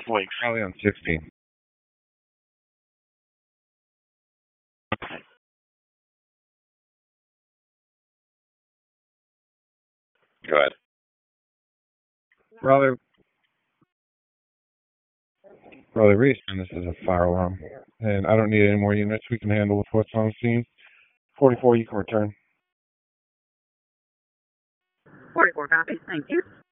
Wait, Probably on 16. go ahead. Brother, reason this is a fire alarm, and I don't need any more units. We can handle with what's on scene. 44, you can return. 44 copy. Thank you.